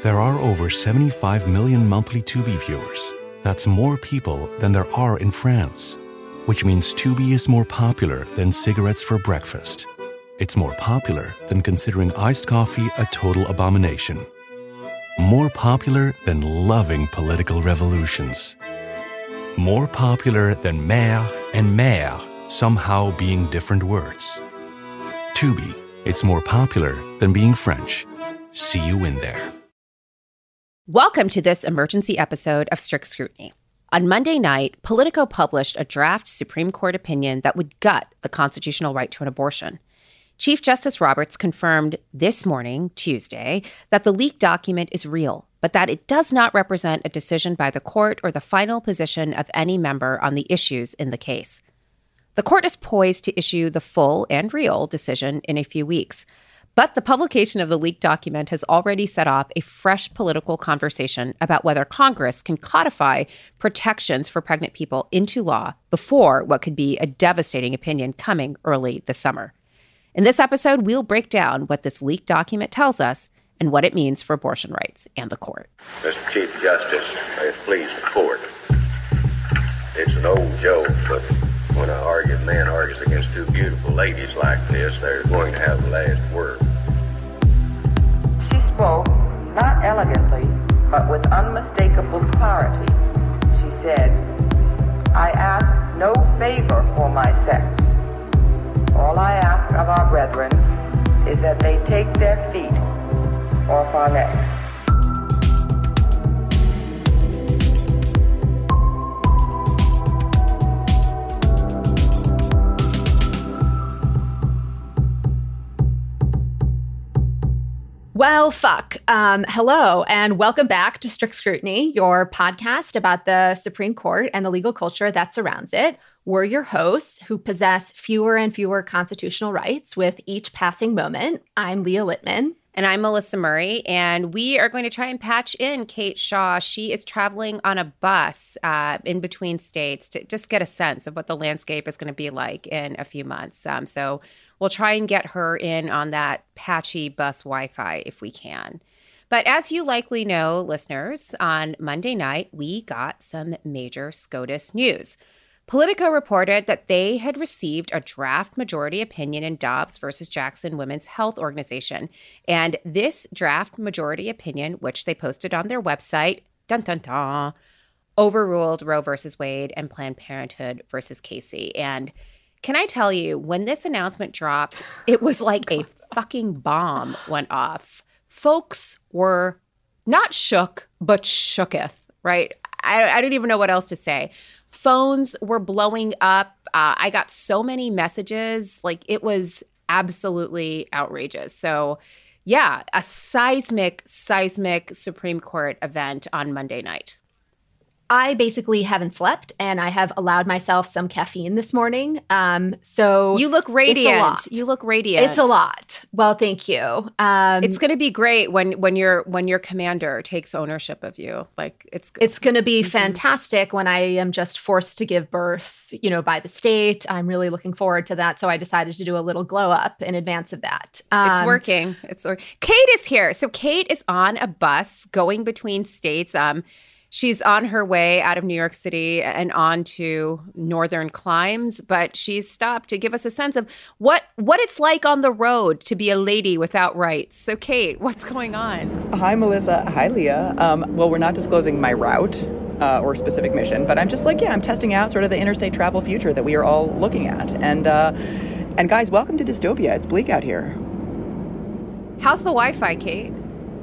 There are over 75 million monthly Tubi viewers. That's more people than there are in France, which means Tubi is more popular than cigarettes for breakfast. It's more popular than considering iced coffee a total abomination. More popular than loving political revolutions. More popular than mère and mère somehow being different words. Tubi, it's more popular than being French. See you in there. Welcome to this emergency episode of Strict Scrutiny. On Monday night, Politico published a draft Supreme Court opinion that would gut the constitutional right to an abortion. Chief Justice Roberts confirmed this morning, Tuesday, that the leaked document is real, but that it does not represent a decision by the court or the final position of any member on the issues in the case. The court is poised to issue the full and real decision in a few weeks. But the publication of the leaked document has already set off a fresh political conversation about whether Congress can codify protections for pregnant people into law before what could be a devastating opinion coming early this summer. In this episode, we'll break down what this leaked document tells us and what it means for abortion rights and the court. Mr. Chief Justice, may it please the court. It's an old joke, but when a man argues against two beautiful ladies like this, they're going to have the last word. She spoke, not elegantly, but with unmistakable clarity. She said, "I ask no favor for my sex. All I ask of our brethren is that they take their feet off our necks." Well, fuck. Hello, and welcome back to Strict Scrutiny, your podcast about the Supreme Court and the legal culture that surrounds it. We're your hosts who possess fewer and fewer constitutional rights with each passing moment. I'm Leah Littman. And I'm Melissa Murray, and we are going to try and patch in Kate Shaw. She is traveling on a bus in between states to just get a sense of what the landscape is going to be like in a few months. So we'll try and get her in on that patchy bus Wi-Fi if we can. But as you likely know, listeners, on Monday night, we got some major SCOTUS news. Politico reported that they had received a draft majority opinion in Dobbs versus Jackson Women's Health Organization. And this draft majority opinion, which they posted on their website, dun dun dun, overruled Roe versus Wade and Planned Parenthood versus Casey. And can I tell you, when this announcement dropped, it was like a fucking bomb went off. Folks were not shook, but shooketh, right? I don't even know what else to say. Phones were blowing up. I got so many messages. Like, it was absolutely outrageous. So, yeah, a seismic Supreme Court event on Monday night. I basically haven't slept, and I have allowed myself some caffeine this morning. So you look radiant. It's a lot. You look radiant. It's a lot. Well, thank you. It's going to be great when your commander takes ownership of you. Like, it's going to be fantastic when I am just forced to give birth, by the state. I'm really looking forward to that. So I decided to do a little glow up in advance of that. It's working. Kate is here. So Kate is on a bus going between states. She's on her way out of New York City and on to northern climes, but she's stopped to give us a sense of what it's like on the road to be a lady without rights. So, Kate, what's going on? Hi, Melissa. Hi, Leah. Well, we're not disclosing my route or specific mission, but I'm just I'm testing out sort of the interstate travel future that we are all looking at. And guys, welcome to dystopia. It's bleak out here. How's the Wi-Fi, Kate?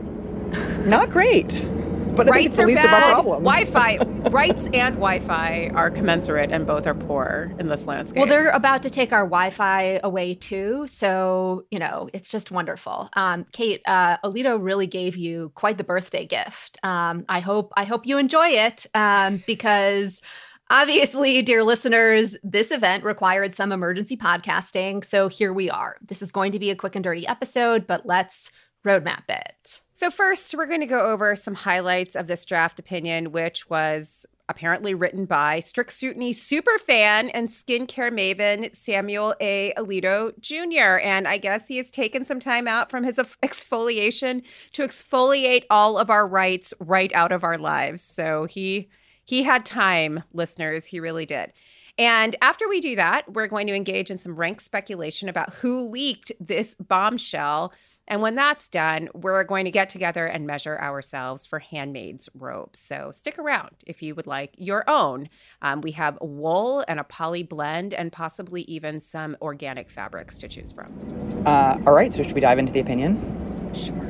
Not great. But rights I think it's the least are bad. of our problems. Wi-Fi, rights and Wi-Fi are commensurate, and both are poor in this landscape. Well, they're about to take our Wi-Fi away too, so it's just wonderful. Kate, Alito really gave you quite the birthday gift. I hope you enjoy it because. Obviously, dear listeners, this event required some emergency podcasting, so here we are. This is going to be a quick and dirty episode, but let's roadmap it. So first, we're going to go over some highlights of this draft opinion, which was apparently written by Strict Scrutiny superfan and skincare maven Samuel A. Alito Jr. And I guess he has taken some time out from his exfoliation to exfoliate all of our rights right out of our lives. So he had time, listeners. He really did. And after we do that, we're going to engage in some rank speculation about who leaked this bombshell. And when that's done, we're going to get together and measure ourselves for handmaid's robes. So stick around if you would like your own. We have wool and a poly blend and possibly even some organic fabrics to choose from. All right, so should we dive into the opinion? Sure.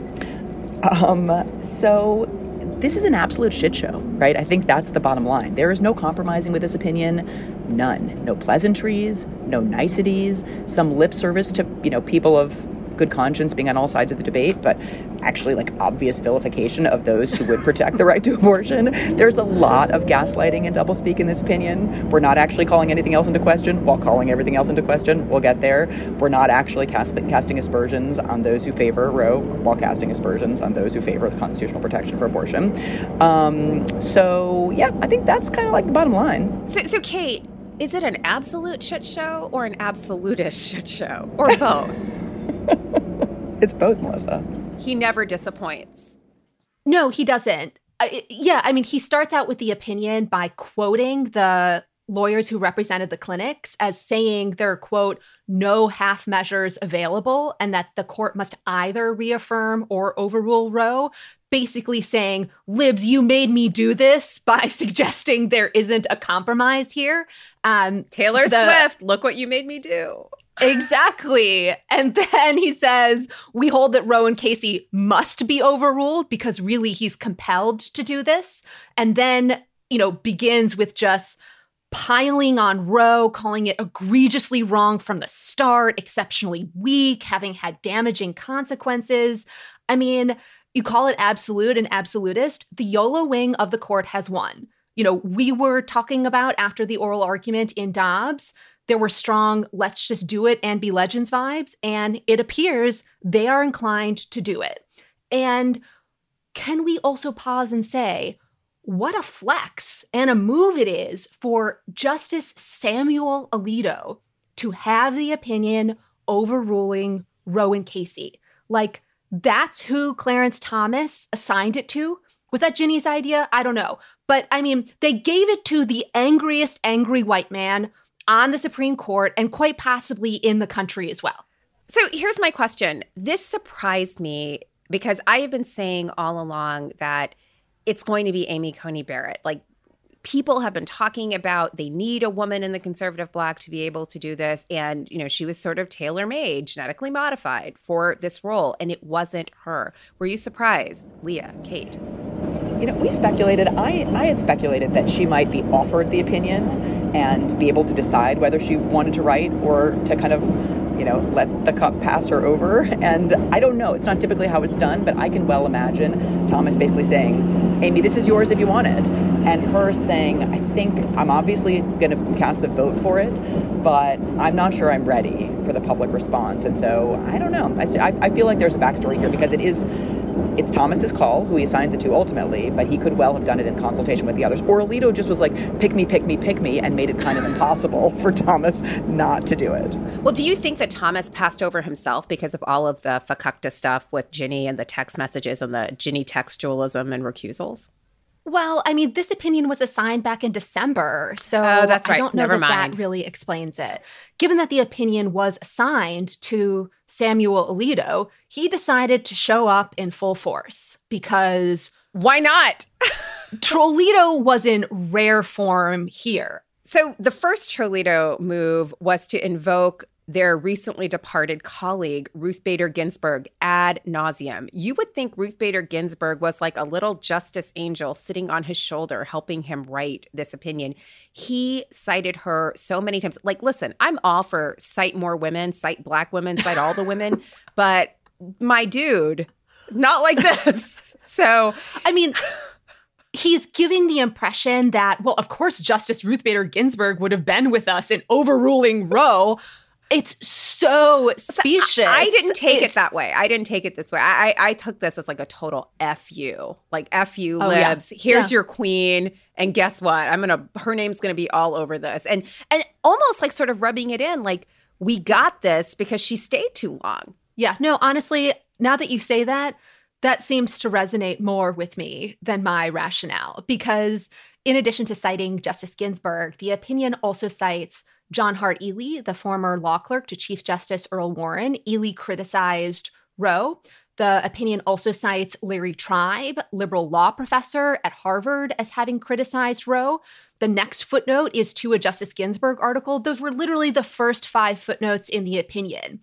So this is an absolute shit show, right? I think that's the bottom line. There is no compromising with this opinion. None. No pleasantries, no niceties, some lip service to, people of good conscience being on all sides of the debate, but actually like obvious vilification of those who would protect the right to abortion. There's a lot of gaslighting and doublespeak in this opinion. We're not actually calling anything else into question while calling everything else into question. We'll get there. We're not actually casting aspersions on those who favor Roe while casting aspersions on those who favor the constitutional protection for abortion. So yeah, I think that's kind of like the bottom line. So Kate, is it an absolute shit show or an absolutist shit show or both? It's both, Melissa. He never disappoints. No, he doesn't. He starts out with the opinion by quoting the lawyers who represented the clinics as saying there are, quote, no half measures available, and that the court must either reaffirm or overrule Roe, basically saying, libs, you made me do this by suggesting there isn't a compromise here. Taylor Swift, look what you made me do. Exactly. And then he says, we hold that Roe and Casey must be overruled because really he's compelled to do this. And then, begins with just piling on Roe, calling it egregiously wrong from the start, exceptionally weak, having had damaging consequences. I mean, you call it absolute and absolutist. The YOLO wing of the court has won. We were talking about after the oral argument in Dobbs, there were strong, let's just do it and be legends vibes, and it appears they are inclined to do it. And can we also pause and say, what a flex and a move it is for Justice Samuel Alito to have the opinion overruling Roe and Casey? Like, that's who Clarence Thomas assigned it to? Was that Ginny's idea? I don't know. But I mean, they gave it to the angriest angry white man on the Supreme Court and quite possibly in the country as well. So here's my question. This surprised me because I have been saying all along that it's going to be Amy Coney Barrett. Like, people have been talking about they need a woman in the conservative bloc to be able to do this. And, she was sort of tailor-made, genetically modified for this role. And it wasn't her. Were you surprised, Leah, Kate? We speculated, I had speculated that she might be offered the opinion and be able to decide whether she wanted to write or to kind of, let the cup pass her over. And I don't know. It's not typically how it's done, but I can well imagine Thomas basically saying, Amy, this is yours if you want it. And her saying, I think I'm obviously going to cast the vote for it, but I'm not sure I'm ready for the public response. And so I don't know. I feel like there's a backstory here because it's Thomas's call, who he assigns it to ultimately, but he could well have done it in consultation with the others. Or Alito just was like, pick me, and made it kind of impossible for Thomas not to do it. Well, do you think that Thomas passed over himself because of all of the fakakta stuff with Ginny and the text messages and the Ginny textualism and recusals? Well, I mean, this opinion was assigned back in December, so that's right. I don't know that really explains it. Given that the opinion was assigned to Samuel Alito, he decided to show up in full force because... Why not? Trollito was in rare form here. So the first Trollito move was to invoke their recently departed colleague, Ruth Bader Ginsburg, ad nauseum. You would think Ruth Bader Ginsburg was like a little justice angel sitting on his shoulder, helping him write this opinion. He cited her so many times. Like, listen, I'm all for cite more women, cite Black women, cite all the women. But my dude, not like this. So, I mean... He's giving the impression that, well, of course, Justice Ruth Bader Ginsburg would have been with us in overruling Roe. It's so specious. I didn't take it that way. I didn't take it this way. I took this as like a total F you. Like, F you, libs. Yeah. Here's your queen. And guess what? Her name's going to be all over this. And almost like sort of rubbing it in, like, we got this because she stayed too long. Yeah. No, honestly, now that you say that, that seems to resonate more with me than my rationale. Because in addition to citing Justice Ginsburg, the opinion also cites John Hart Ely, the former law clerk to Chief Justice Earl Warren. Ely criticized Roe. The opinion also cites Larry Tribe, liberal law professor at Harvard, as having criticized Roe. The next footnote is to a Justice Ginsburg article. Those were literally the first 5 footnotes in the opinion.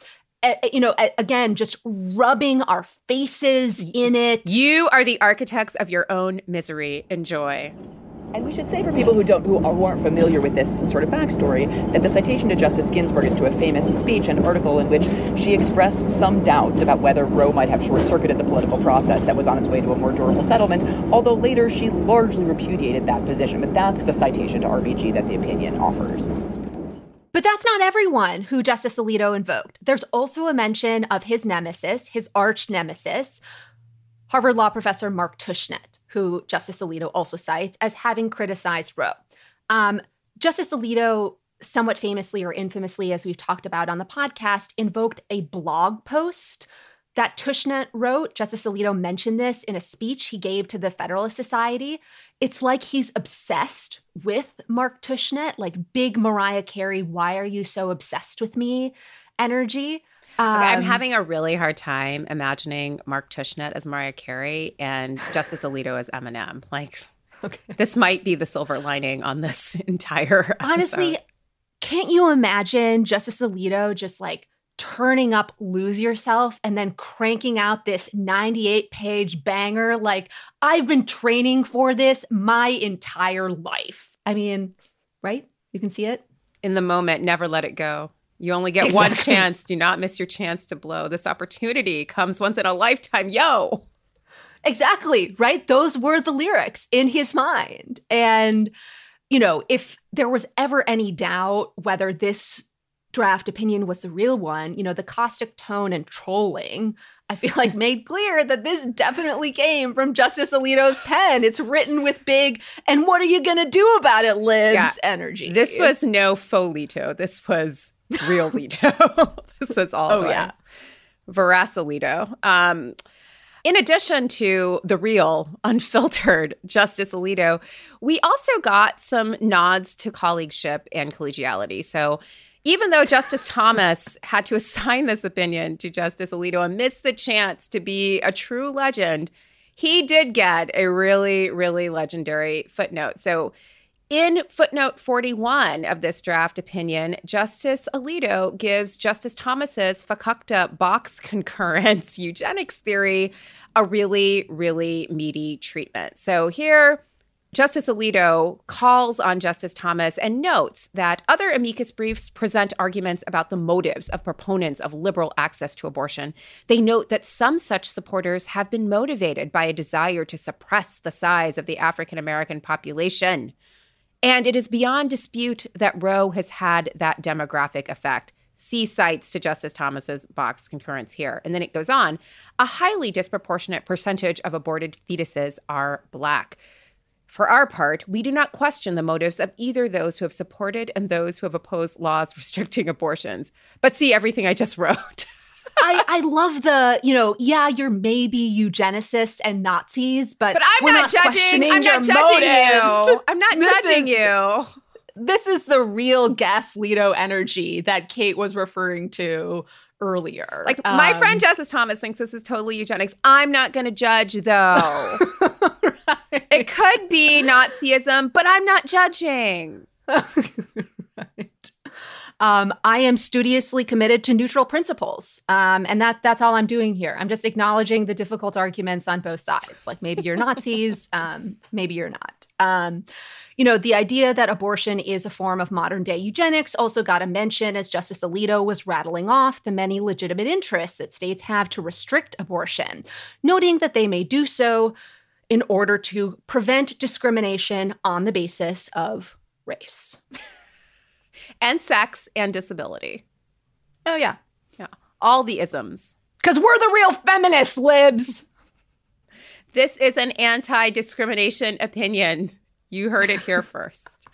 Again, just rubbing our faces in it. You are the architects of your own misery. Enjoy. And we should say for people who aren't familiar with this sort of backstory, that the citation to Justice Ginsburg is to a famous speech and article in which she expressed some doubts about whether Roe might have short-circuited the political process that was on its way to a more durable settlement, although later she largely repudiated that position. But that's the citation to RBG that the opinion offers. But that's not everyone who Justice Alito invoked. There's also a mention of his nemesis, his arch nemesis, Harvard law professor Mark Tushnet, who Justice Alito also cites as having criticized Roe. Justice Alito, somewhat famously or infamously, as we've talked about on the podcast, invoked a blog post that Tushnet wrote. Justice Alito mentioned this in a speech he gave to the Federalist Society. It's like he's obsessed with Mark Tushnet, like big Mariah Carey, why are you so obsessed with me energy. I'm having a really hard time imagining Mark Tushnet as Mariah Carey and Justice Alito as Eminem. Like, This might be the silver lining on this entire episode. Honestly, can't you imagine Justice Alito just like turning up Lose Yourself and then cranking out this 98-page banger? Like, I've been training for this my entire life. I mean, right? You can see it. In the moment, never let it go. You only get one chance. Do not miss your chance to blow. This opportunity comes once in a lifetime. Yo. Exactly, right? Those were the lyrics in his mind. And, if there was ever any doubt whether this draft opinion was the real one, the caustic tone and trolling, I feel like made clear that this definitely came from Justice Alito's pen. It's written with big, and what are you going to do about it, libs energy. This was no faux Alito. This was real Alito. This was all Veracilito. In addition to the real, unfiltered Justice Alito, we also got some nods to colleagueship and collegiality. So even though Justice Thomas had to assign this opinion to Justice Alito and missed the chance to be a true legend, he did get a really, really legendary footnote. So in footnote 41 of this draft opinion, Justice Alito gives Justice Thomas's Fakakta box concurrence eugenics theory a really, really meaty treatment. So here, Justice Alito calls on Justice Thomas and notes that other amicus briefs present arguments about the motives of proponents of liberal access to abortion. They note that some such supporters have been motivated by a desire to suppress the size of the African American population. And it is beyond dispute that Roe has had that demographic effect. See cites to Justice Thomas's box concurrence here. And then it goes on. A highly disproportionate percentage of aborted fetuses are Black. For our part, we do not question the motives of either those who have supported and those who have opposed laws restricting abortions. But see everything I just wrote. I love the, you're maybe eugenicists and Nazis, but I'm not judging. I'm not judging you. I'm not judging you. This is the real Gas-Lito energy that Kate was referring to earlier. Like, my friend Justice Thomas thinks this is totally eugenics. I'm not going to judge, though. Right. It could be Nazism, but I'm not judging. Right. I am studiously committed to neutral principles. And that's all I'm doing here. I'm just acknowledging the difficult arguments on both sides. Like, maybe you're Nazis, maybe you're not. The idea that abortion is a form of modern day eugenics also got a mention as Justice Alito was rattling off the many legitimate interests that states have to restrict abortion, noting that they may do so in order to prevent discrimination on the basis of race. And sex and disability. Oh, yeah. All the isms. Because we're the real feminists, libs. This is an anti-discrimination opinion. You heard it here first.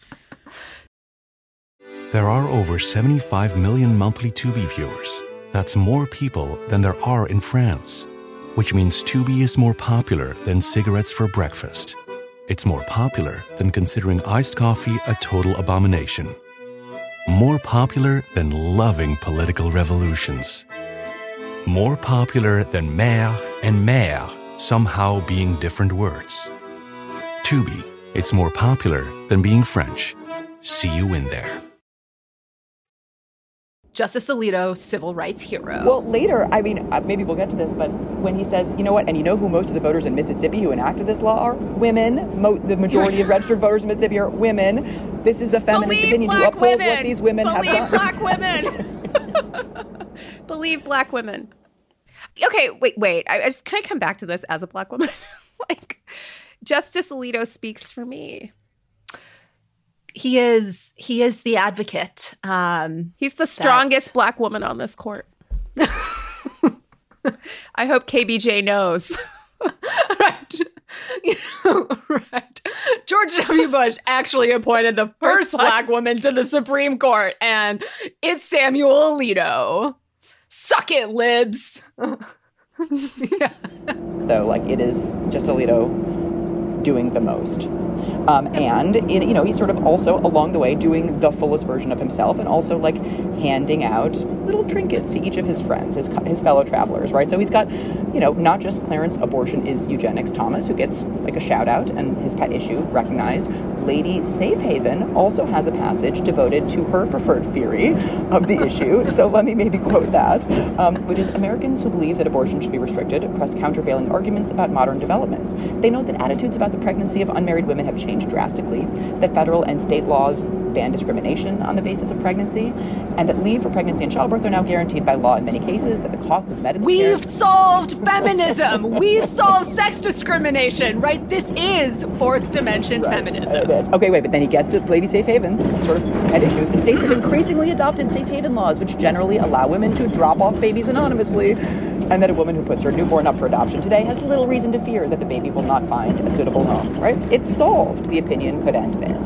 There are over 75 million monthly Tubi viewers. That's more people than there are in France, which means Tubi is more popular than cigarettes for breakfast. It's more popular than considering iced coffee a total abomination. More popular than loving political revolutions. More popular than mère and mère somehow being different words. Tubi, it's more popular than being French. See you in there. Justice Alito, civil rights hero. Well, later, I mean, maybe we'll get to this, but when he says, you know what, and you know who most of the voters in Mississippi who enacted this law are? Women. The majority of registered voters in Mississippi are women. This is a feminist opinion to uphold what these women have done. Believe black women. Believe black women. Okay, wait. I just, can I come back to this as a black woman? Like, Justice Alito speaks for me. He is the advocate. He's the strongest black woman on this court. I hope KBJ knows. Right. Right. George W. Bush actually appointed the first black woman to the Supreme Court, and it's Samuel Alito. Suck it, libs. Yeah. So, like, it is just Alito doing the most. And, he's sort of also along the way doing the fullest version of himself and also like handing out little trinkets to each of his friends, his fellow travelers, right? So he's got, not just Clarence Abortion is Eugenics Thomas, who gets like a shout out and his pet issue recognized. Lady Safe Haven also has a passage devoted to her preferred theory of the issue. So let me maybe quote that, which is, Americans who believe that abortion should be restricted press countervailing arguments about modern developments. They note that attitudes about the pregnancy of unmarried women have changed drastically, that federal and state laws ban discrimination on the basis of pregnancy, and that leave for pregnancy and childbirth are now guaranteed by law in many cases, that the cost of medical care... We've solved feminism! We've solved sex discrimination, right? This is fourth dimension feminism. It is. Okay, wait, but then he gets to Lady Safe Haven's sort of at issue. The states have increasingly adopted safe haven laws, which generally allow women to drop off babies anonymously, and that a woman who puts her newborn up for adoption today has little reason to fear that the baby will not find a suitable home, right? It's solved. The opinion could end there.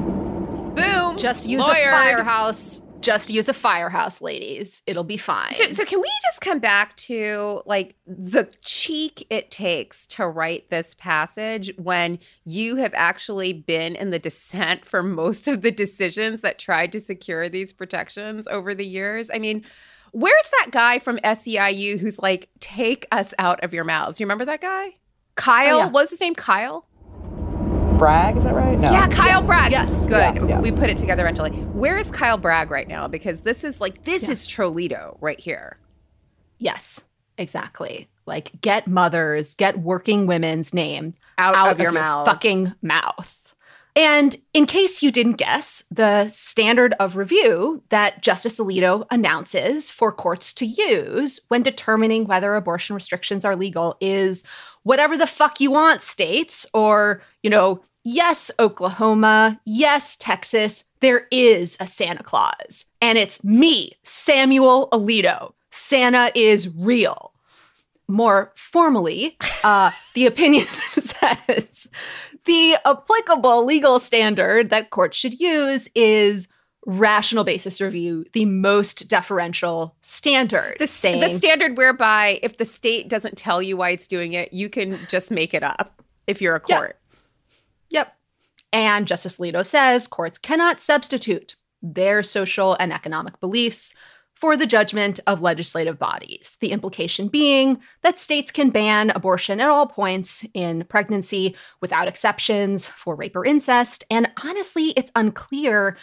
Boom! Just use Lawyered. a firehouse. Just use a firehouse, ladies. It'll be fine. So can we just come back to like the cheek it takes to write this passage when you have actually been in the dissent for most of the decisions that tried to secure these protections over the years? I mean, where's that guy from SEIU who's like, take us out of your mouths? You remember that guy? Kyle? Oh, yeah. What was his name? Kyle? Bragg, is that right? No. Yeah, Kyle Bragg. Yes. Good. Yeah. We put it together mentally. Where is Kyle Bragg right now? Because this is Trolito right here. Yes, exactly. Like, get mothers, get working women's name Out of your mouth. Fucking mouth. And in case you didn't guess, the standard of review that Justice Alito announces for courts to use when determining whether abortion restrictions are legal is whatever the fuck you want, states, or, yes, Oklahoma, yes, Texas, there is a Santa Claus. And it's me, Samuel Alito. Santa is real. More formally, the opinion says the applicable legal standard that courts should use is rational basis review, the most deferential standard. The standard whereby if the state doesn't tell you why it's doing it, you can just make it up if you're a court. Yep. And Justice Alito says courts cannot substitute their social and economic beliefs for the judgment of legislative bodies. The implication being that states can ban abortion at all points in pregnancy without exceptions for rape or incest. And honestly, it's unclear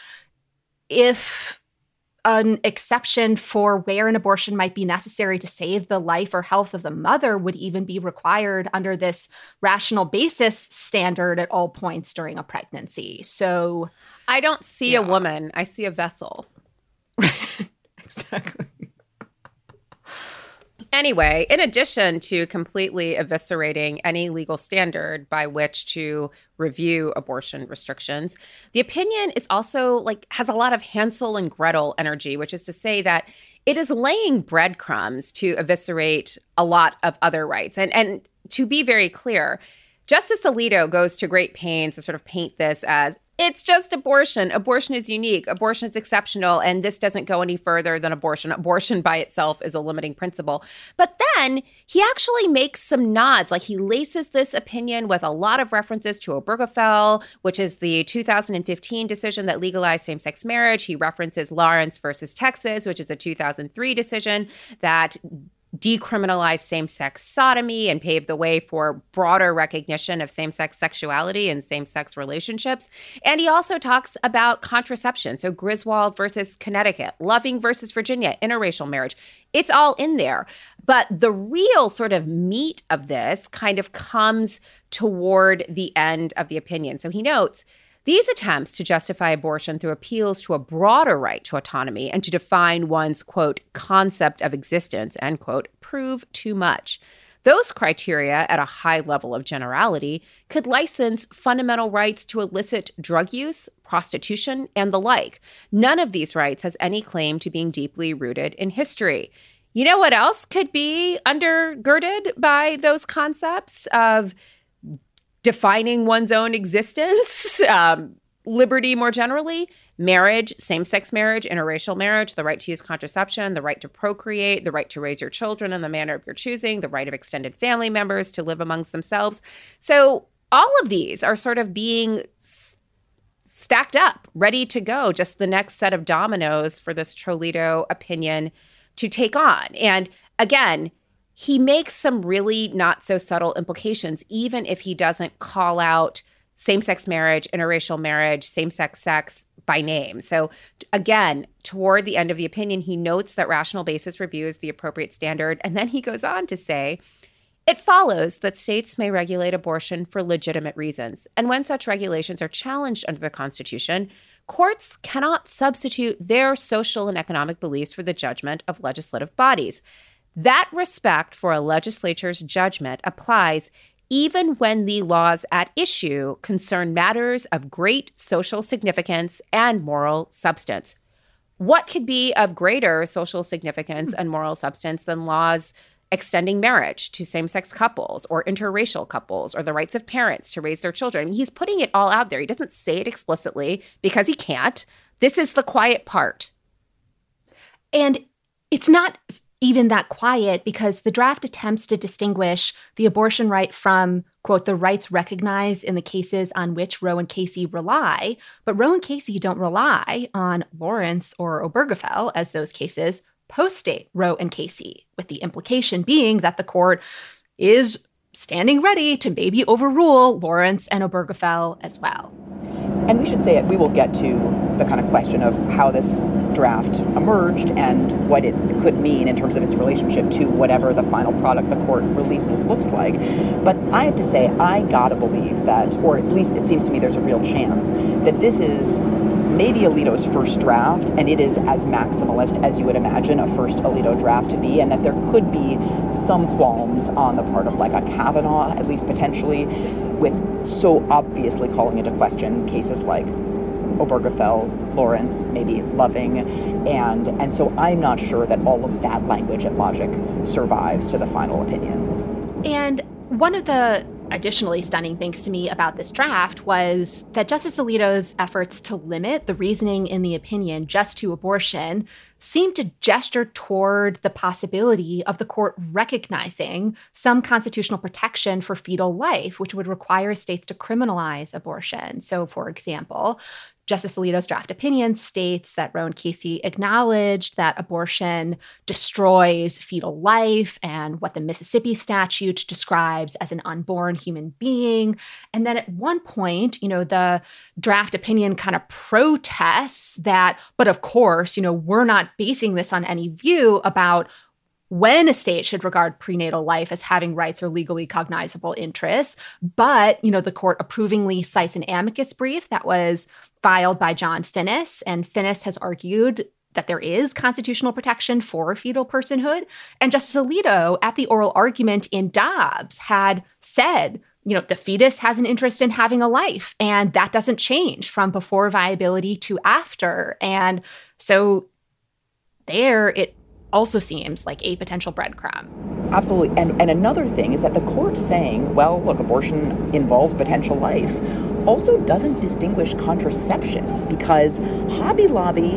if an exception for where an abortion might be necessary to save the life or health of the mother would even be required under this rational basis standard at all points during a pregnancy. So I don't see a woman. I see a vessel. Exactly. Anyway, in addition to completely eviscerating any legal standard by which to review abortion restrictions, the opinion is also has a lot of Hansel and Gretel energy, which is to say that it is laying breadcrumbs to eviscerate a lot of other rights. And to be very clear, Justice Alito goes to great pains to sort of paint this as it's just abortion. Abortion is unique. Abortion is exceptional. And this doesn't go any further than abortion. Abortion by itself is a limiting principle. But then he actually makes some nods. He laces this opinion with a lot of references to Obergefell, which is the 2015 decision that legalized same-sex marriage. He references Lawrence versus Texas, which is a 2003 decision that decriminalized same-sex sodomy and paved the way for broader recognition of same-sex sexuality and same-sex relationships. And he also talks about contraception. So Griswold versus Connecticut, Loving versus Virginia, interracial marriage. It's all in there. But the real sort of meat of this kind of comes toward the end of the opinion. So he notes, these attempts to justify abortion through appeals to a broader right to autonomy and to define one's, quote, concept of existence, end quote, prove too much. Those criteria, at a high level of generality, could license fundamental rights to illicit drug use, prostitution, and the like. None of these rights has any claim to being deeply rooted in history. You know what else could be undergirded by those concepts of defining one's own existence, liberty more generally, marriage, same-sex marriage, interracial marriage, the right to use contraception, the right to procreate, the right to raise your children in the manner of your choosing, the right of extended family members to live amongst themselves. So all of these are sort of being stacked up, ready to go, just the next set of dominoes for this Trolito opinion to take on. And again, he makes some really not so subtle implications, even if he doesn't call out same-sex marriage, interracial marriage, same-sex sex by name. So again, toward the end of the opinion, he notes that rational basis review is the appropriate standard. And then he goes on to say, it follows that states may regulate abortion for legitimate reasons. And when such regulations are challenged under the Constitution, courts cannot substitute their social and economic beliefs for the judgment of legislative bodies. That respect for a legislature's judgment applies even when the laws at issue concern matters of great social significance and moral substance. What could be of greater social significance and moral substance than laws extending marriage to same-sex couples or interracial couples or the rights of parents to raise their children? I mean, he's putting it all out there. He doesn't say it explicitly because he can't. This is the quiet part. And it's not even that quiet, because the draft attempts to distinguish the abortion right from, quote, the rights recognized in the cases on which Roe and Casey rely. But Roe and Casey don't rely on Lawrence or Obergefell as those cases post-date Roe and Casey, with the implication being that the court is standing ready to maybe overrule Lawrence and Obergefell as well. And we should say it, we will get to the kind of question of how this draft emerged and what it could mean in terms of its relationship to whatever the final product the court releases looks like. But I have to say, I gotta believe that, or at least it seems to me there's a real chance, that this is maybe Alito's first draft, and it is as maximalist as you would imagine a first Alito draft to be, and that there could be some qualms on the part of like a Kavanaugh, at least potentially, with so obviously calling into question cases like Obergefell, Lawrence, maybe Loving, and so I'm not sure that all of that language and logic survives to the final opinion. And one of the additionally stunning things to me about this draft was that Justice Alito's efforts to limit the reasoning in the opinion just to abortion seemed to gesture toward the possibility of the court recognizing some constitutional protection for fetal life, which would require states to criminalize abortion. So, for example, Justice Alito's draft opinion states that Roe and Casey acknowledged that abortion destroys fetal life and what the Mississippi statute describes as an unborn human being. And then at one point, the draft opinion kind of protests that, but of course, we're not basing this on any view about when a state should regard prenatal life as having rights or legally cognizable interests. But, the court approvingly cites an amicus brief that was filed by John Finnis. And Finnis has argued that there is constitutional protection for fetal personhood. And Justice Alito, at the oral argument in Dobbs, had said, the fetus has an interest in having a life, and that doesn't change from before viability to after. And so there, it also seems like a potential breadcrumb. Absolutely. And another thing is that the court saying, well, look, abortion involves potential life, also doesn't distinguish contraception, because Hobby Lobby,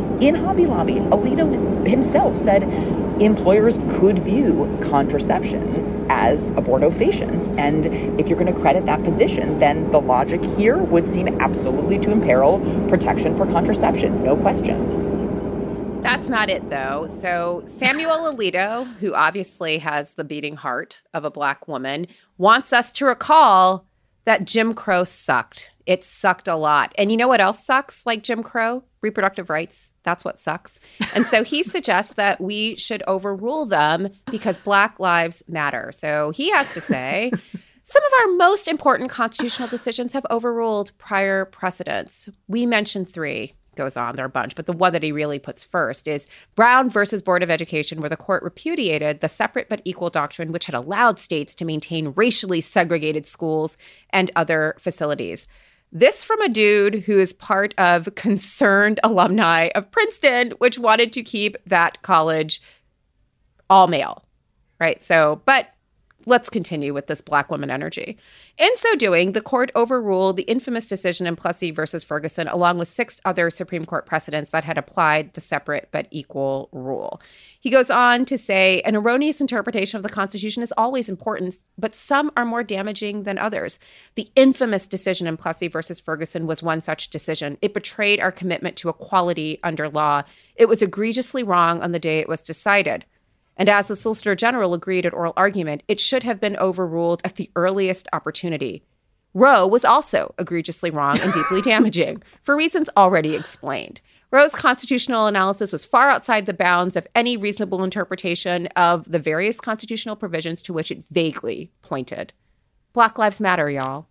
Alito himself said employers could view contraception as abortifacients. And if you're going to credit that position, then the logic here would seem absolutely to imperil protection for contraception. No question. That's not it, though. So Samuel Alito, who obviously has the beating heart of a Black woman, wants us to recall that Jim Crow sucked. It sucked a lot. And you know what else sucks like Jim Crow? Reproductive rights. That's what sucks. And so he suggests that we should overrule them because Black lives matter. So he has to say, some of our most important constitutional decisions have overruled prior precedents. We mentioned 3. Goes on, there are a bunch, but the one that he really puts first is Brown versus Board of Education, where the court repudiated the separate but equal doctrine, which had allowed states to maintain racially segregated schools and other facilities. This from a dude who is part of concerned alumni of Princeton, which wanted to keep that college all male, right? So, but let's continue with this Black woman energy. In so doing, the court overruled the infamous decision in Plessy versus Ferguson, along with 6 other Supreme Court precedents that had applied the separate but equal rule. He goes on to say, an erroneous interpretation of the Constitution is always important, but some are more damaging than others. The infamous decision in Plessy versus Ferguson was one such decision. It betrayed our commitment to equality under law. It was egregiously wrong on the day it was decided. And as the Solicitor General agreed at oral argument, it should have been overruled at the earliest opportunity. Roe was also egregiously wrong and deeply damaging, for reasons already explained. Roe's constitutional analysis was far outside the bounds of any reasonable interpretation of the various constitutional provisions to which it vaguely pointed. Black Lives Matter, y'all.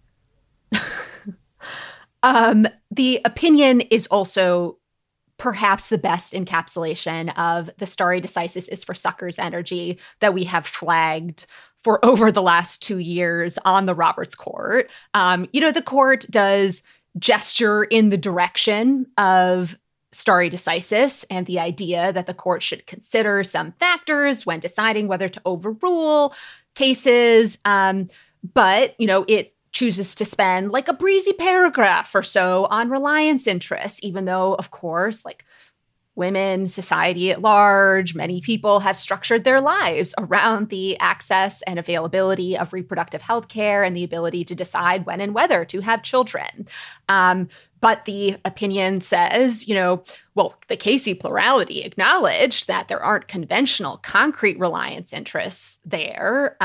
The opinion is also perhaps the best encapsulation of the stare decisis is for suckers energy that we have flagged for over the last 2 years on the Roberts Court. The court does gesture in the direction of stare decisis and the idea that the court should consider some factors when deciding whether to overrule cases. But it chooses to spend like a breezy paragraph or so on reliance interests, even though, of course, like women, society at large, many people have structured their lives around the access and availability of reproductive health care and the ability to decide when and whether to have children. But the opinion says, the Casey plurality acknowledged that there aren't conventional concrete reliance interests there.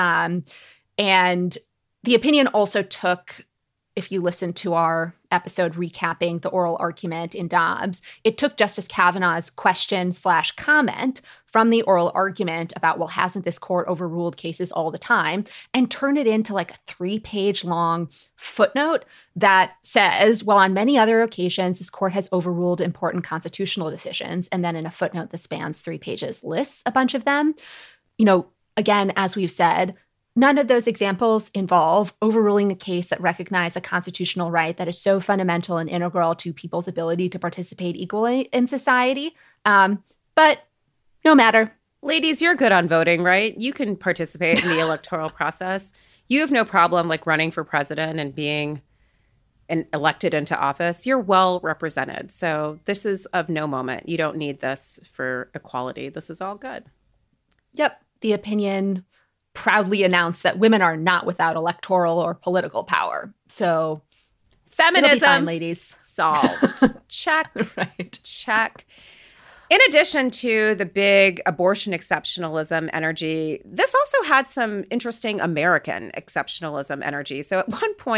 And the opinion also took, if you listen to our episode recapping the oral argument in Dobbs, it took Justice Kavanaugh's question/comment from the oral argument about, well, hasn't this court overruled cases all the time, and turned it into like a 3-page long footnote that says, well, on many other occasions, this court has overruled important constitutional decisions. And then in a footnote that spans 3 pages, lists a bunch of them. Again, as we've said, none of those examples involve overruling a case that recognizes a constitutional right that is so fundamental and integral to people's ability to participate equally in society. But no matter. Ladies, you're good on voting, right? You can participate in the electoral process. You have no problem like running for president and being elected into office. You're well represented. So this is of no moment. You don't need this for equality. This is all good. Yep. The opinion proudly announced that women are not without electoral or political power. So feminism, it'll be fine, ladies. Solved. Check. Right. Check. In addition to the big abortion exceptionalism energy, this also had some interesting American exceptionalism energy. So at one point,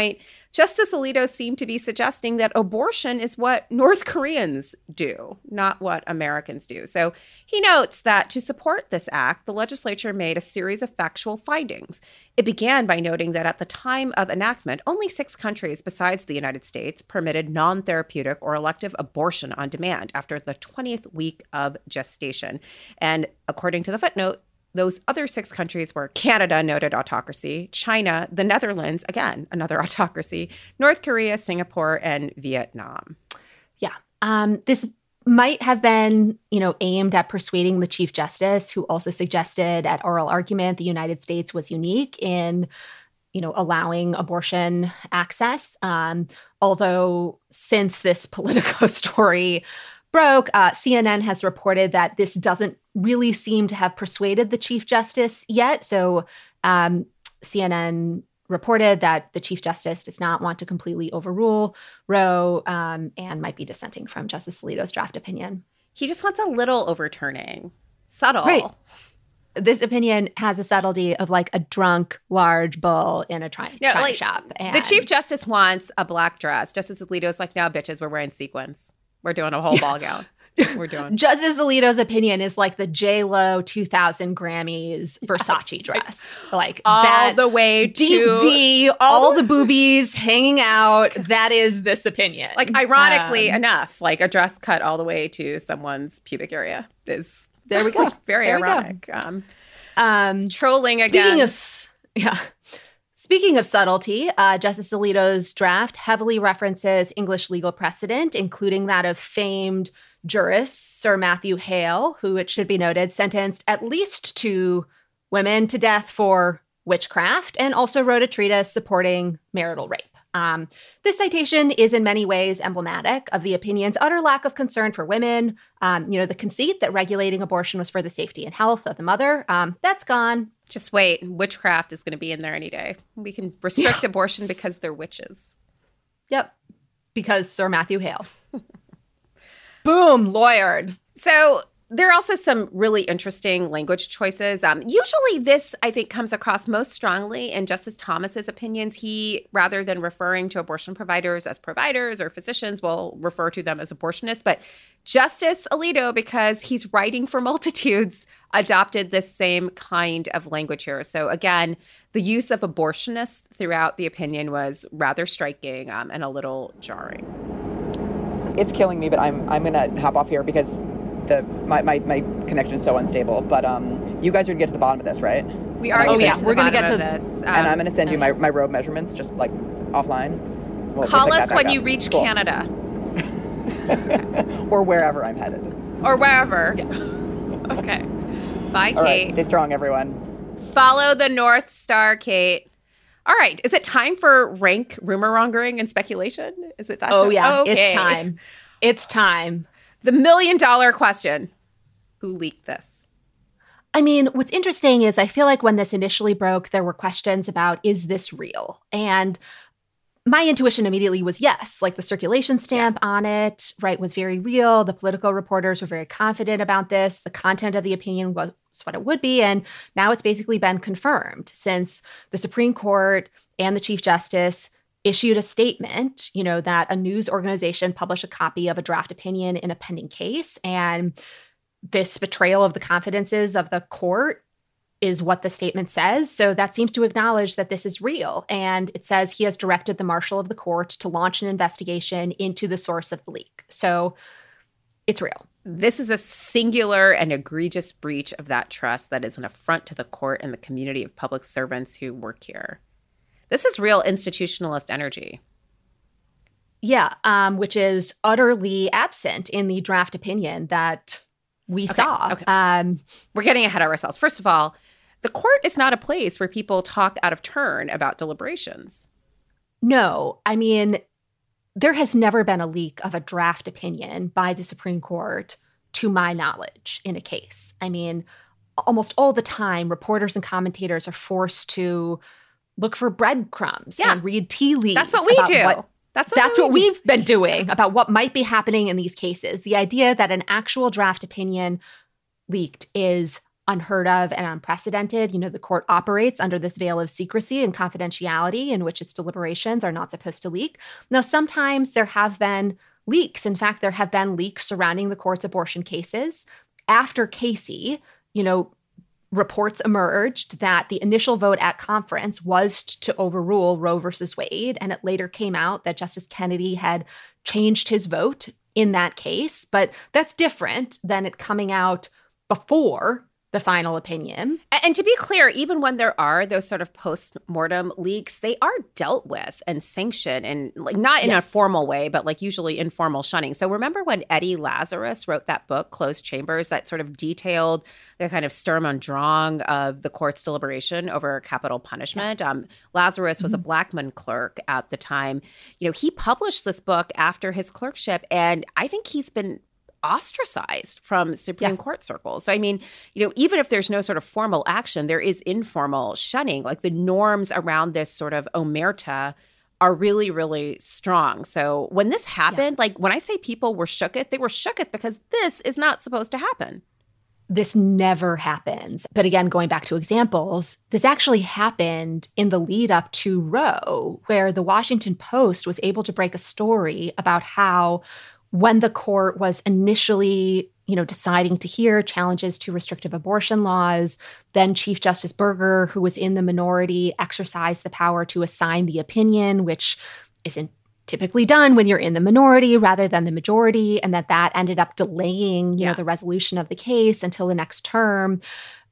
Justice Alito seemed to be suggesting that abortion is what North Koreans do, not what Americans do. So he notes that to support this act, the legislature made a series of factual findings. It began by noting that at the time of enactment, only 6 countries besides the United States permitted non-therapeutic or elective abortion on demand after the 20th week of gestation. And according to the footnote, those other 6 countries were Canada, noted autocracy, China, the Netherlands, again, another autocracy, North Korea, Singapore, and Vietnam. Yeah. This might have been, aimed at persuading the Chief Justice, who also suggested at oral argument the United States was unique in, allowing abortion access. Although since this Politico story broke, CNN has reported that this doesn't really seem to have persuaded the Chief Justice yet. So CNN reported that the Chief Justice does not want to completely overrule Roe and might be dissenting from Justice Alito's draft opinion. He just wants a little overturning. Subtle. Right. This opinion has a subtlety of like a drunk large bull in a china shop. And the Chief Justice wants a black dress. Justice Alito's like, no, bitches, we're wearing sequins. We're doing a whole ball gown. We're doing. Justice Alito's opinion is like the J-Lo 2000 Grammys Versace dress. Like all that the way to DV, all the boobies hanging out. That is this opinion. Like ironically enough, like a dress cut all the way to someone's pubic area is there we go. Very ironic. Trolling again. Speaking of subtlety, Justice Alito's draft heavily references English legal precedent, including that of famed jurist Sir Matthew Hale, who, it should be noted, sentenced at least 2 women to death for witchcraft and also wrote a treatise supporting marital rape. This citation is in many ways emblematic of the opinion's utter lack of concern for women. The conceit that regulating abortion was for the safety and health of the mother, that's gone. Just wait. Witchcraft is going to be in there any day. We can restrict abortion because they're witches. Yep. Because Sir Matthew Hale. Boom, lawyered. So there are also some really interesting language choices. Usually this, I think, comes across most strongly in Justice Thomas's opinions. He, rather than referring to abortion providers as providers or physicians, will refer to them as abortionists. But Justice Alito, because he's writing for multitudes, adopted this same kind of language here. So again, the use of abortionists throughout the opinion was rather striking and a little jarring. It's killing me, but I'm going to hop off here because my connection is so unstable. But you guys are going to get to the bottom of this, right? We are. We're going to get to this. And I'm going to send you my robe measurements just like offline. Call us when you reach Canada. Or wherever I'm headed. Or wherever. Yeah. Okay. Bye, Kate. All right, stay strong, everyone. Follow the North Star, Kate. All right. Is it time for rank rumor mongering and speculation? Is it that? Oh, yeah. Okay. It's time. It's time. The $1 million question. Who leaked this? I mean, what's interesting is I feel like when this initially broke, there were questions about, is this real? And my intuition immediately was yes, like the circulation stamp on it, right, was very real. The Politico reporters were very confident about this. The content of the opinion was what it would be. And now it's basically been confirmed since the Supreme Court and the Chief Justice issued a statement, that a news organization published a copy of a draft opinion in a pending case. And this betrayal of the confidences of the court is what the statement says. So that seems to acknowledge that this is real. And it says he has directed the marshal of the court to launch an investigation into the source of the leak. So it's real. This is a singular and egregious breach of that trust that is an affront to the court and the community of public servants who work here. This is real institutionalist energy. Yeah, which is utterly absent in the draft opinion that we saw. Okay. We're getting ahead of ourselves. First of all, the court is not a place where people talk out of turn about deliberations. No, I mean, there has never been a leak of a draft opinion by the Supreme Court, to my knowledge, in a case. I mean, almost all the time, reporters and commentators are forced to look for breadcrumbs and read tea leaves. That's what we do. That's what we've been doing about what might be happening in these cases. The idea that an actual draft opinion leaked is unheard of and unprecedented. The court operates under this veil of secrecy and confidentiality in which its deliberations are not supposed to leak. Now, sometimes there have been leaks. In fact, there have been leaks surrounding the court's abortion cases. After Casey, reports emerged that the initial vote at conference was to overrule Roe versus Wade, and it later came out that Justice Kennedy had changed his vote in that case. But that's different than it coming out before the final opinion. And to be clear, even when there are those sort of post-mortem leaks, they are dealt with and sanctioned, and not in a formal way, but usually informal shunning. So remember when Eddie Lazarus wrote that book, Closed Chambers, that sort of detailed the kind of Sturm und Drang of the court's deliberation over capital punishment? Yeah. Lazarus was a Blackmun clerk at the time. He published this book after his clerkship, and I think he's been ostracized from Supreme Court circles. So, even if there's no sort of formal action, there is informal shunning. The norms around this sort of omerta are really, really strong. So when this happened, when I say people were shooketh, they were shooketh because this is not supposed to happen. This never happens. But again, going back to examples, this actually happened in the lead up to Roe, where the Washington Post was able to break a story about how when the court was initially, deciding to hear challenges to restrictive abortion laws, then Chief Justice Burger, who was in the minority, exercised the power to assign the opinion, which isn't typically done when you're in the minority rather than the majority, and that ended up delaying, the resolution of the case until the next term.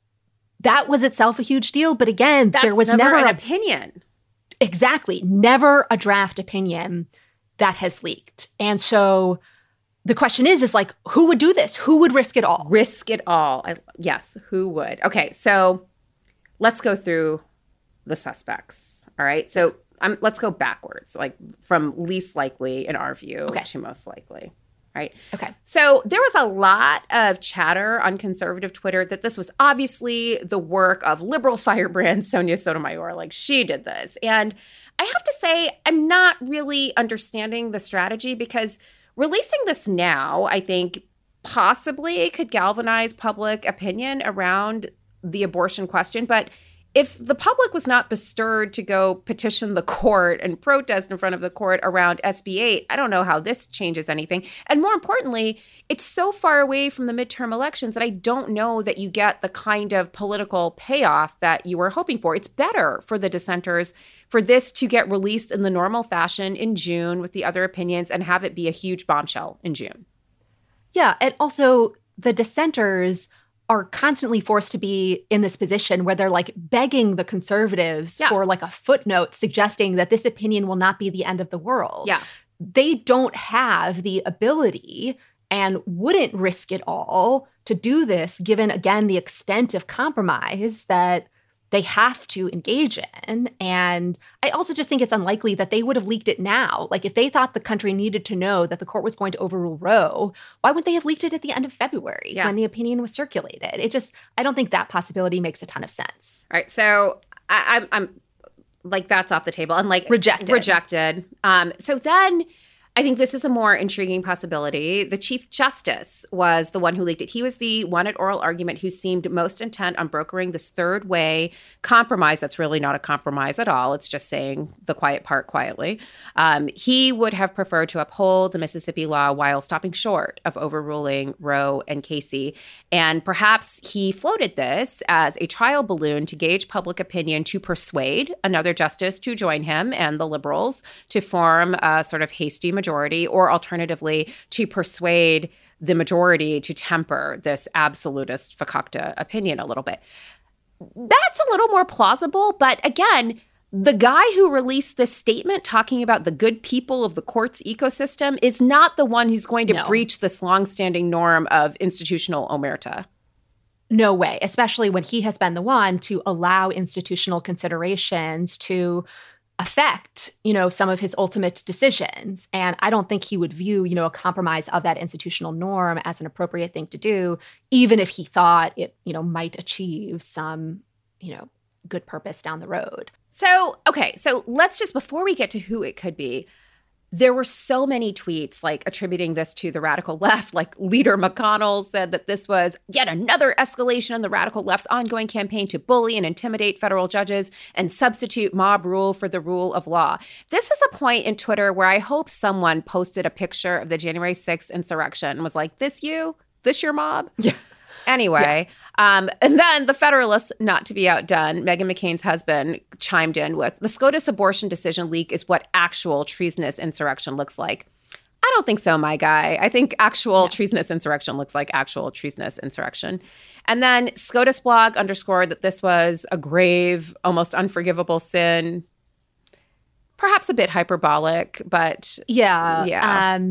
That was itself a huge deal. But again, there was never an opinion. Exactly. Never a draft opinion that has leaked. And so the question is who would do this? Who would risk it all? Risk it all. Yes, who would? Okay, so let's go through the suspects. All right, so let's go backwards, from least likely in our view to most likely. Right? Okay. So there was a lot of chatter on conservative Twitter that this was obviously the work of liberal firebrand Sonia Sotomayor. She did this. And I have to say, I'm not really understanding the strategy, because releasing this now, I think, possibly could galvanize public opinion around the abortion question. But if the public was not bestirred to go petition the court and protest in front of the court around SB 8, I don't know how this changes anything. And more importantly, it's so far away from the midterm elections that I don't know that you get the kind of political payoff that you were hoping for. It's better for the dissenters for this to get released in the normal fashion in June with the other opinions and have it be a huge bombshell in June. Yeah. And also the dissenters are constantly forced to be in this position where they're begging the conservatives for a footnote suggesting that this opinion will not be the end of the world. Yeah. They don't have the ability and wouldn't risk it all to do this, given, again, the extent of compromise that they have to engage in. And I also just think it's unlikely that they would have leaked it now. If they thought the country needed to know that the court was going to overrule Roe, why would they have leaked it at the end of February when the opinion was circulated? I don't think that possibility makes a ton of sense. All right. So I'm that's off the table. And rejected. So then I think this is a more intriguing possibility. The Chief Justice was the one who leaked it. He was the one at oral argument who seemed most intent on brokering this third way compromise that's really not a compromise at all. It's just saying the quiet part quietly. He would have preferred to uphold the Mississippi law while stopping short of overruling Roe and Casey. And perhaps he floated this as a trial balloon to gauge public opinion to persuade another justice to join him and the liberals to form a sort of hasty majority, or alternatively to persuade the majority to temper this absolutist fakakta opinion a little bit. That's a little more plausible, but again, the guy who released this statement talking about the good people of the court's ecosystem is not the one who's going to breach this longstanding norm of institutional omerta. No way, especially when he has been the one to allow institutional considerations to affect, some of his ultimate decisions. And I don't think he would view, a compromise of that institutional norm as an appropriate thing to do, even if he thought it, might achieve some, good purpose down the road. So, okay. So let's just, before we get to who it could be, there were so many tweets like attributing this to the radical left. Like Leader McConnell said that this was yet another escalation in the radical left's ongoing campaign to bully and intimidate federal judges and substitute mob rule for the rule of law. This is the point in Twitter where I hope someone posted a picture of the January 6th insurrection and was like, this you? This your mob? Yeah. Anyway, and then the Federalists, not to be outdone, Meghan McCain's husband chimed in with, the SCOTUS abortion decision leak is what actual treasonous insurrection looks like. I don't think so, my guy. I think actual treasonous insurrection looks like actual treasonous insurrection. And then SCOTUS blog underscored that this was a grave, almost unforgivable sin. Perhaps a bit hyperbolic, but yeah.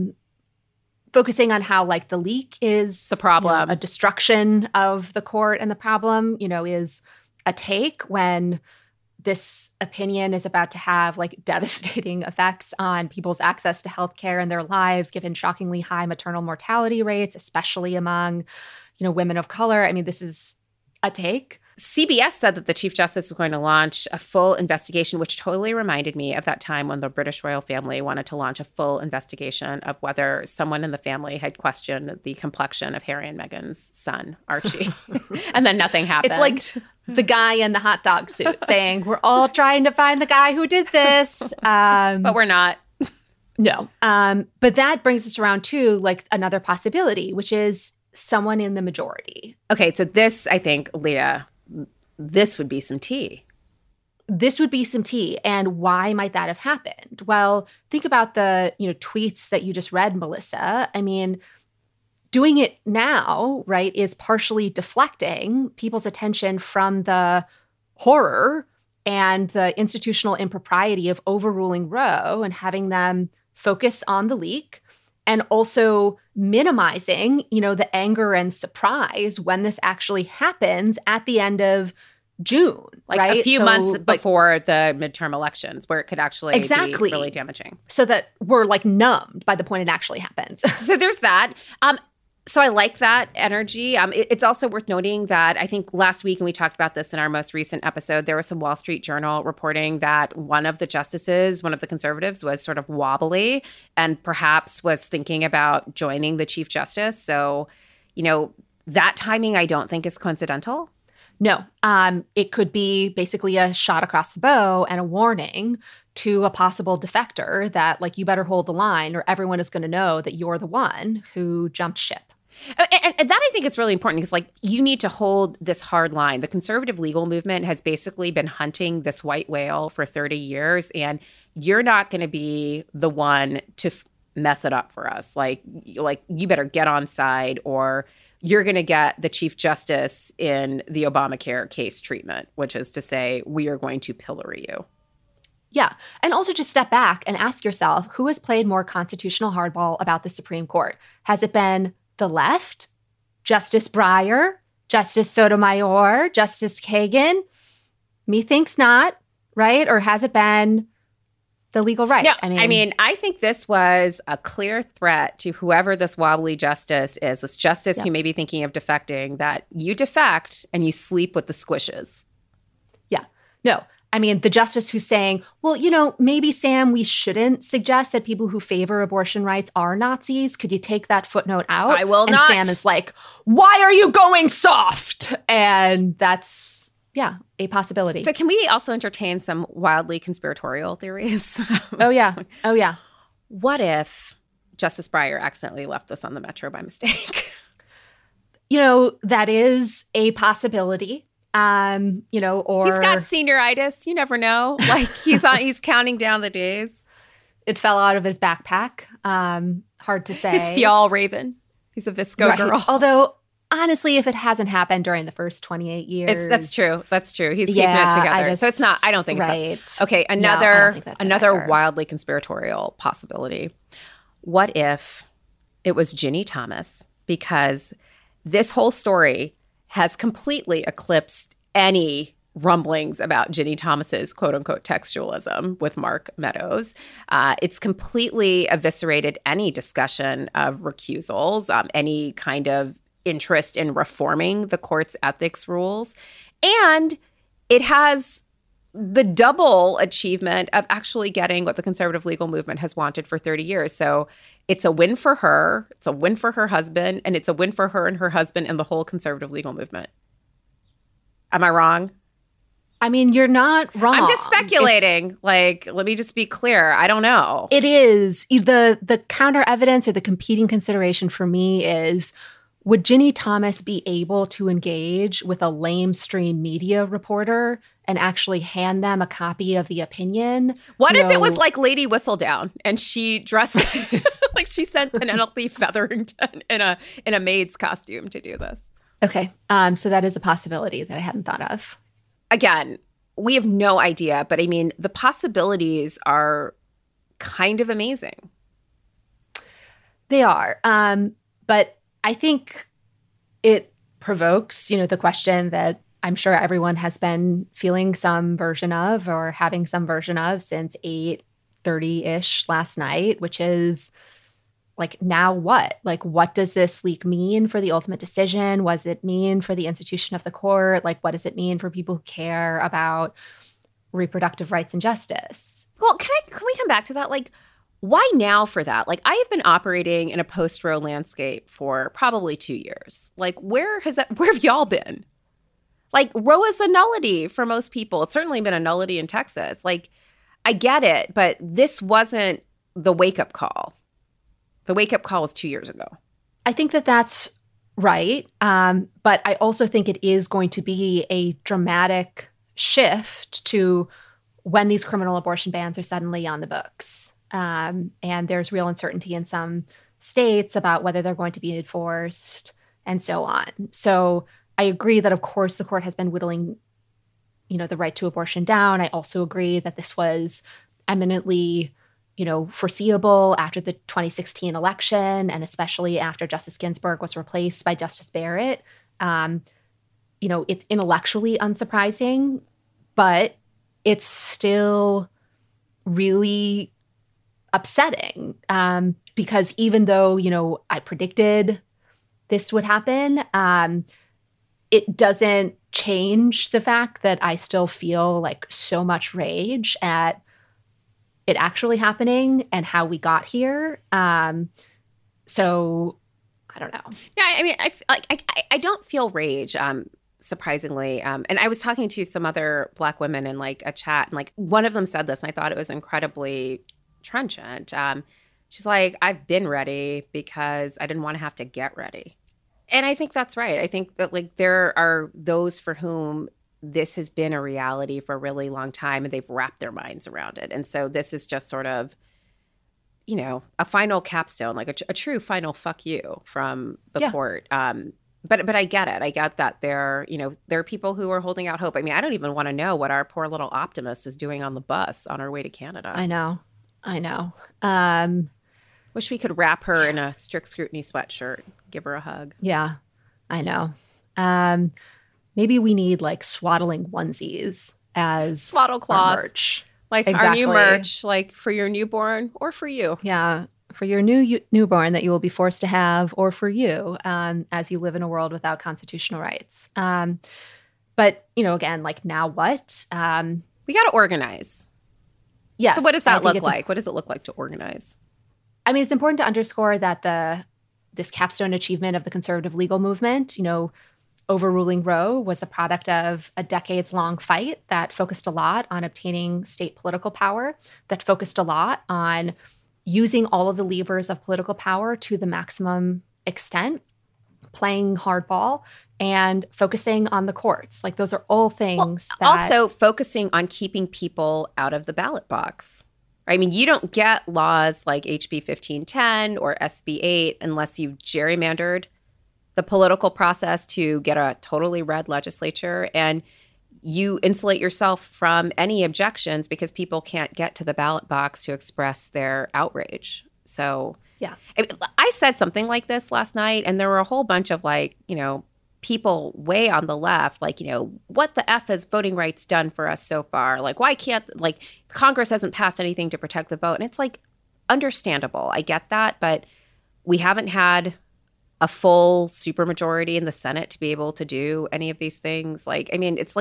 Focusing on how like the leak is the problem, a destruction of the court, and the problem, is a take when this opinion is about to have like devastating effects on people's access to healthcare and their lives, given shockingly high maternal mortality rates, especially among, women of color. I mean, this is a take. CBS said that the Chief Justice was going to launch a full investigation, which totally reminded me of that time when the British royal family wanted to launch a full investigation of whether someone in the family had questioned the complexion of Harry and Meghan's son, Archie. And then nothing happened. It's like the guy in the hot dog suit saying, we're all trying to find the guy who did this. But we're not. No. But that brings us around to like another possibility, which is someone in the majority. Okay, so this, I think, Leah, this would be some tea. This would be some tea. And why might that have happened? Well, think about the, tweets that you just read, Melissa. I mean, doing it now, right, is partially deflecting people's attention from the horror and the institutional impropriety of overruling Roe and having them focus on the leak, and also minimizing, the anger and surprise when this actually happens at the end of June, like right? a few months before the midterm elections, where it could actually be really damaging. So that we're like numbed by the point it actually happens. So there's that. So I like that energy. It's also worth noting that I think last week, and we talked about this in our most recent episode, there was some Wall Street Journal reporting that one of the justices, one of the conservatives, was sort of wobbly and perhaps was thinking about joining the Chief Justice. So, that timing I don't think is coincidental. No, it could be basically a shot across the bow and a warning to a possible defector that, like, you better hold the line or everyone is going to know that you're the one who jumped ship. And that I think is really important because, like, you need to hold this hard line. The conservative legal movement has basically been hunting this white whale for 30 years, and you're not going to be the one to mess it up for us. Like you better get on side, or you're going to get the Chief Justice in the Obamacare case treatment, which is to say, we are going to pillory you. Yeah. And also just step back and ask yourself, who has played more constitutional hardball about the Supreme Court? Has it been the left, Justice Breyer, Justice Sotomayor, Justice Kagan? Methinks not, right? Or has it been the legal right? No, I think this was a clear threat to whoever this wobbly justice is, this justice who may be thinking of defecting, that you defect and you sleep with the squishes. Yeah. No. The justice who's saying, well, maybe, Sam, we shouldn't suggest that people who favor abortion rights are Nazis. Could you take that footnote out? I will not. And Sam is like, why are you going soft? And that's, a possibility. So can we also entertain some wildly conspiratorial theories? Oh, yeah. What if Justice Breyer accidentally left this on the Metro by mistake? That is a possibility. Or he's got senioritis. You never know. Like he's counting down the days. It fell out of his backpack. Hard to say. His Fial Raven. He's a Visco girl. Although, honestly, if it hasn't happened during the first 28 years. That's true. He's keeping it together. So it's not, I don't think it's okay, another wildly conspiratorial possibility. What if it was Ginny Thomas? Because this whole story has completely eclipsed any rumblings about Ginny Thomas's quote-unquote textualism with Mark Meadows. It's completely eviscerated any discussion of recusals, any kind of interest in reforming the court's ethics rules. And it has the double achievement of actually getting what the conservative legal movement has wanted for 30 years. So it's a win for her, it's a win for her husband, and it's a win for her and her husband and the whole conservative legal movement. Am I wrong? I mean, you're not wrong. I'm just speculating. Let me just be clear. I don't know. It is. The counter evidence or the competing consideration for me is, would Ginny Thomas be able to engage with a lamestream media reporter and actually hand them a copy of the opinion? What if it was like Lady Whistledown and she dressed like she sent Penelope Featherington in a maid's costume to do this? Okay. So that is a possibility that I hadn't thought of. Again, we have no idea, but I mean, the possibilities are kind of amazing. They are. But I think it provokes, the question that I'm sure everyone has been feeling some version of or having some version of since 8:30-ish last night, which is like, now what? Like, what does this leak mean for the ultimate decision? What does it mean for the institution of the court? Like, what does it mean for people who care about reproductive rights and justice? Well, can we come back to that? Like, why now for that? Like, I have been operating in a post-Roe landscape for probably 2 years. Like, where have y'all been? Like, Roe is a nullity for most people. It's certainly been a nullity in Texas. Like, I get it, but this wasn't the wake-up call. The wake-up call was 2 years ago. I think that that's right. But I also think it is going to be a dramatic shift to when these criminal abortion bans are suddenly on the books. And there's real uncertainty in some states about whether they're going to be enforced and so on. So I agree that, of course, the court has been whittling, the right to abortion down. I also agree that this was eminently foreseeable after the 2016 election, and especially after Justice Ginsburg was replaced by Justice Barrett. It's intellectually unsurprising, but it's still really upsetting because even though, I predicted this would happen, it doesn't change the fact that I still feel like so much rage at it actually happening and how we got here. So I don't know. Yeah, I mean, I don't feel rage, surprisingly. And I was talking to some other Black women in like a chat, and like one of them said this, and I thought it was incredibly trenchant. She's like, I've been ready because I didn't want to have to get ready. And I think that's right. I think that like there are those for whom this has been a reality for a really long time and they've wrapped their minds around it. And so this is just sort of, a final capstone, like a true final fuck you from the court. But I get it. I get that there are people who are holding out hope. I mean, I don't even want to know what our poor little optimist is doing on the bus on our way to Canada. I know. Wish we could wrap her in a strict scrutiny sweatshirt, give her a hug. Yeah, I know. Maybe we need like swaddling onesies as swaddle cloths, merch. Like exactly. Our new merch, like for your newborn or for you. Yeah, for your newborn that you will be forced to have, or for you as you live in a world without constitutional rights. But again, like now what? We got to organize. Yes. So what does that look like? What does it look like to organize? I mean, it's important to underscore that this capstone achievement of the conservative legal movement, overruling Roe, was the product of a decades-long fight that focused a lot on obtaining state political power, that focused a lot on using all of the levers of political power to the maximum extent, playing hardball, and focusing on the courts. Like, those are all things that... Also focusing on keeping people out of the ballot box. I mean, you don't get laws like HB 1510 or SB 8 unless you've gerrymandered the political process to get a totally red legislature, and you insulate yourself from any objections because people can't get to the ballot box to express their outrage. So yeah, I said something like this last night, and there were a whole bunch of people way on the left, what the F has voting rights done for us so far? Like, why can't, Congress hasn't passed anything to protect the vote. And it's understandable. I get that, but we haven't had a full supermajority in the Senate to be able to do any of these things. It's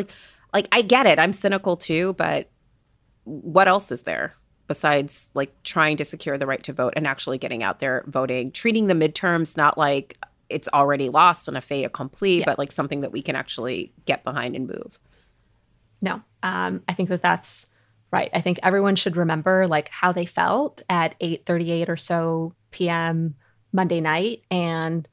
like, I get it. I'm cynical too, but what else is there besides like trying to secure the right to vote and actually getting out there voting, treating the midterms not like it's already lost and a fait accompli, but like something that we can actually get behind and move? No, I think that's right. I think everyone should remember like how they felt at 8:38 or so p.m. Monday night and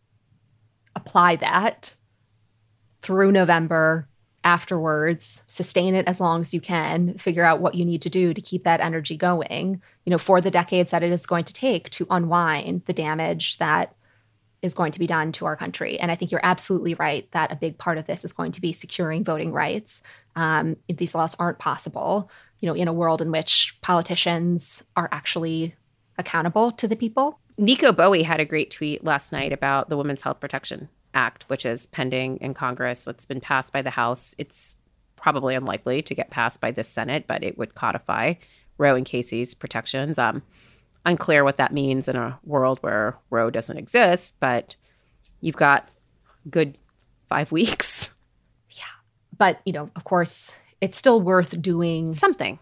apply that through November. Afterwards, sustain it as long as you can, figure out what you need to do to keep that energy going, for the decades that it is going to take to unwind the damage that is going to be done to our country. And I think you're absolutely right that a big part of this is going to be securing voting rights. These laws aren't possible, in a world in which politicians are actually accountable to the people. Nico Bowie had a great tweet last night about the Women's Health Protection Act, which is pending in Congress. It's been passed by the House. It's probably unlikely to get passed by the Senate, but it would codify Roe and Casey's protections. Unclear what that means in a world where Roe doesn't exist, but you've got good 5 weeks. Yeah. But, of course, it's still worth doing something.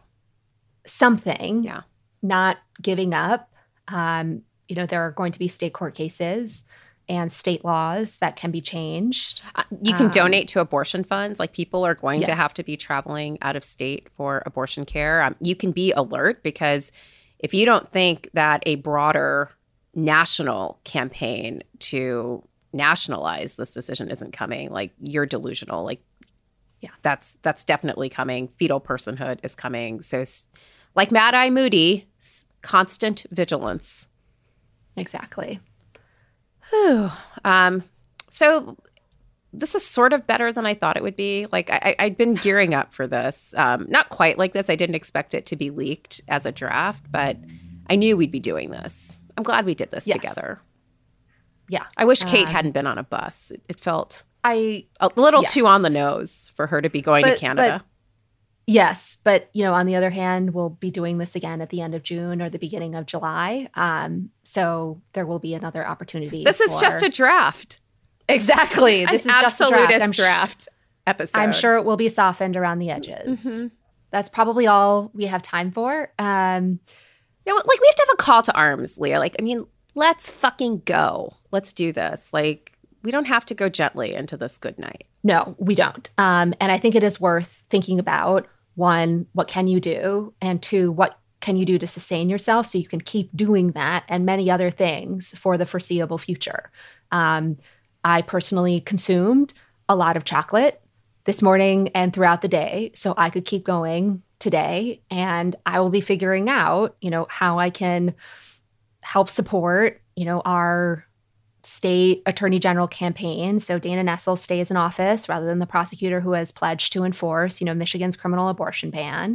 Yeah. Not giving up. There are going to be state court cases and state laws that can be changed. You can donate to abortion funds. Like, people are going to Yes. have to be traveling out of state for abortion care. You can be alert, because if you don't think that a broader national campaign to nationalize this decision isn't coming, like, you're delusional. Like, yeah, that's definitely coming. Fetal personhood is coming. So, like Mad Eye Moody, constant vigilance. Exactly. Whew. So this is sort of better than I thought it would be. Like, I'd been gearing up for this. Not quite like this. I didn't expect it to be leaked as a draft, but I knew we'd be doing this. I'm glad we did this together. Yeah. I wish Kate hadn't been on a bus. It felt a little too on the nose for her to be going to Canada. Yes. But, on the other hand, we'll be doing this again at the end of June or the beginning of July. So there will be another opportunity. This is just a draft. Exactly. This is just a draft. Draft episode. I'm sure it will be softened around the edges. Mm-hmm. That's probably all we have time for. We have to have a call to arms, Leah. Like, I mean, let's fucking go. Let's do this. Like, we don't have to go gently into this good night. No, we don't. And I think it is worth thinking about, one, what can you do? And two, what can you do to sustain yourself so you can keep doing that and many other things for the foreseeable future? I personally consumed a lot of chocolate this morning and throughout the day, so I could keep going today. And I will be figuring out, how I can help support, our state attorney general campaign. So Dana Nessel stays in office rather than the prosecutor who has pledged to enforce, Michigan's criminal abortion ban.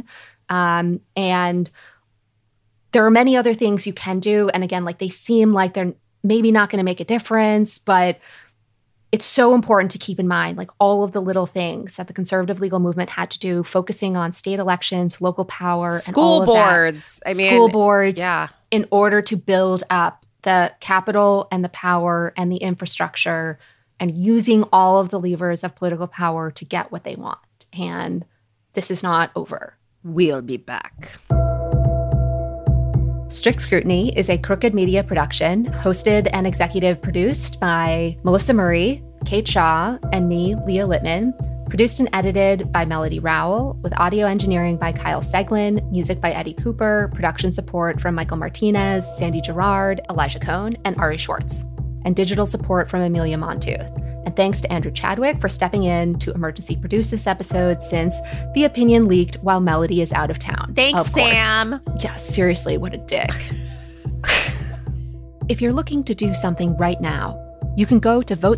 And there are many other things you can do. And again, like, they seem like they're maybe not going to make a difference, but it's so important to keep in mind, like, all of the little things that the conservative legal movement had to do, focusing on state elections, local power, school and all boards. of that. School boards, in order to build up the capital and the power and the infrastructure, and using all of the levers of political power to get what they want. And this is not over. We'll be back. Strict Scrutiny is a Crooked Media production, hosted and executive produced by Melissa Murray, Kate Shaw, and me, Leah Littman. Produced and edited by Melody Rowell, with audio engineering by Kyle Seglin, music by Eddie Cooper, production support from Michael Martinez, Sandy Gerard, Elijah Cohn, and Ari Schwartz, and digital support from Amelia Montooth. And thanks to Andrew Chadwick for stepping in to emergency produce this episode, since the opinion leaked while Melody is out of town. Thanks, Sam. Yeah, seriously, what a dick. If you're looking to do something right now, you can go to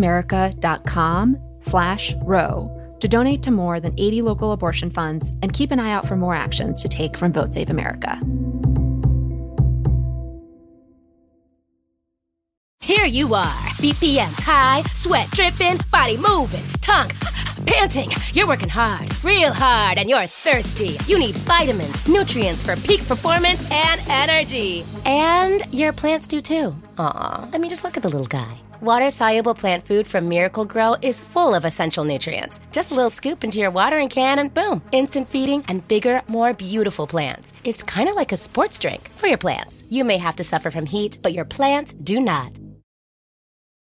votesaveamerica.com/Roe to donate to more than 80 local abortion funds, and keep an eye out for more actions to take from Vote Save America. Here you are, BPMs high, sweat dripping, body moving, tongue panting. You're working hard, real hard, and you're thirsty. You need vitamins, nutrients for peak performance and energy. And your plants do too. Aw, I mean, just look at the little guy. Water-soluble plant food from Miracle Grow is full of essential nutrients. Just a little scoop into your watering can and boom, instant feeding and bigger, more beautiful plants. It's kind of like a sports drink for your plants. You may have to suffer from heat, but your plants do not.